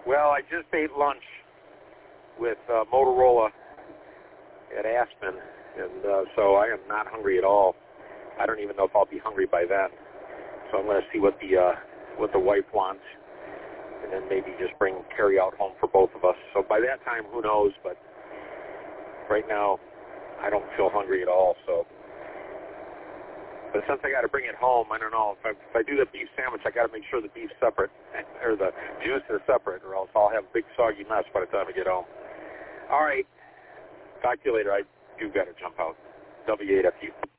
Well, I just ate lunch with Motorola at Aspen, and so I am not hungry at all. I don't even know if I'll be hungry by then. So I'm going to see what the wife wants, and then maybe just bring carry out home for both of us. So by that time, who knows? But right now, I don't feel hungry at all. So, but since I got to bring it home, I don't know if I do the beef sandwich, I got to make sure the beef's separate or the juice is separate, or else I'll have a big soggy mess by the time I get home. All right, talk to you later. I do got to jump out. W8FU.